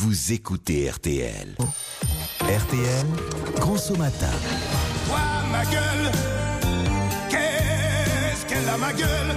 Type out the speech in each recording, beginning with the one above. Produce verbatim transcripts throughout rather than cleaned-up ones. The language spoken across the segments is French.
vous écoutez R T L. R T L, Consomatin. Toi, ma gueule, qu'est-ce qu'elle a, ma gueule?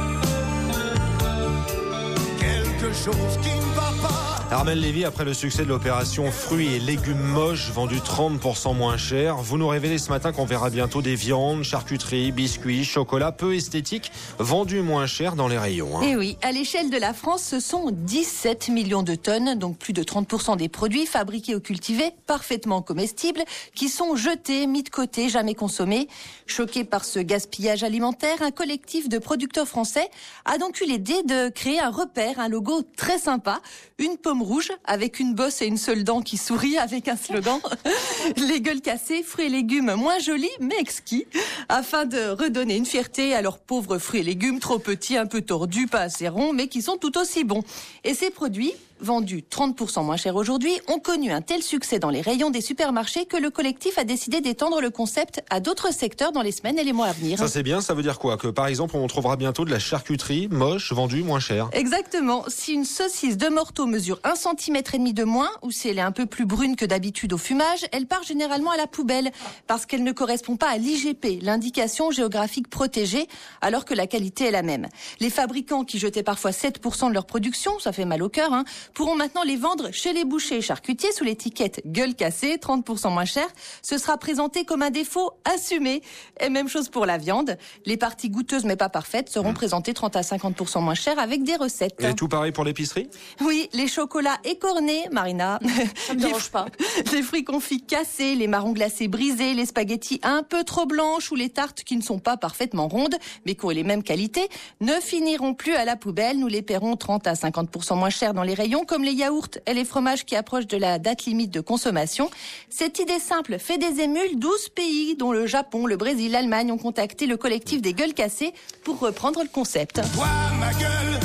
Quelque chose qui ne va pas. Armelle Lévy, après le succès de l'opération fruits et légumes moches vendus trente pour cent moins cher, vous nous révélez ce matin qu'on verra bientôt des viandes, charcuteries, biscuits, chocolats peu esthétiques vendus moins cher dans les rayons. Hein. Et oui, à l'échelle de la France, ce sont dix-sept millions de tonnes, donc plus de trente pour cent des produits fabriqués ou cultivés, parfaitement comestibles, qui sont jetés, mis de côté, jamais consommés. Choqué par ce gaspillage alimentaire, un collectif de producteurs français a donc eu l'idée de créer un repère, un logo très sympa, une pomme rouge avec une bosse et une seule dent qui sourit avec un slogan les gueules cassées, fruits et légumes moins jolis mais exquis, afin de redonner une fierté à leurs pauvres fruits et légumes trop petits, un peu tordus, pas assez ronds mais qui sont tout aussi bons. Et ces produits, vendus trente pour cent moins cher aujourd'hui, ont connu un tel succès dans les rayons des supermarchés que le collectif a décidé d'étendre le concept à d'autres secteurs dans les semaines et les mois à venir. Ça c'est bien, ça veut dire quoi? Que par exemple on trouvera bientôt de la charcuterie moche vendue moins cher? Exactement. Si une saucisse de morteau mesure un centimètre et demi de moins, ou si elle est un peu plus brune que d'habitude au fumage, elle part généralement à la poubelle parce qu'elle ne correspond pas à l'I G P, l'indication géographique protégée, alors que la qualité est la même. Les fabricants qui jetaient parfois sept pour cent de leur production, ça fait mal au cœur, hein, pourront maintenant les vendre chez les bouchers et charcutiers sous l'étiquette gueule cassée, trente pour cent moins cher. Ce sera présenté comme un défaut assumé. Et même chose pour la viande. Les parties goûteuses mais pas parfaites seront mmh. présentées trente à cinquante pour cent moins cher avec des recettes. Et tout pareil pour l'épicerie? Oui, les chocolats écornés, Marina. Ça me dérange pas. Les fruits confits cassés, les marrons glacés brisés, les spaghettis un peu trop blanches ou les tartes qui ne sont pas parfaitement rondes mais qui ont les mêmes qualités ne finiront plus à la poubelle. Nous les paierons trente à cinquante pour cent moins cher dans les rayons, comme les yaourts et les fromages qui approchent de la date limite de consommation. Cette idée simple fait des émules. douze pays, dont le Japon, le Brésil, l'Allemagne, ont contacté le collectif des gueules cassées pour reprendre le concept. Toi, ma gueule,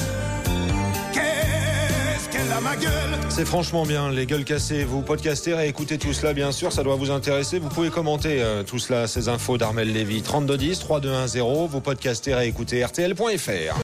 qu'est-ce qu'elle a, ma gueule? C'est franchement bien, les gueules cassées. Vous podcastez et écoutez tout cela, bien sûr, ça doit vous intéresser. Vous pouvez commenter euh, tout cela, ces infos d'Armelle Lévy. trente-deux dix, trois deux un zéro, vous podcastez et écoutez R T L point F R.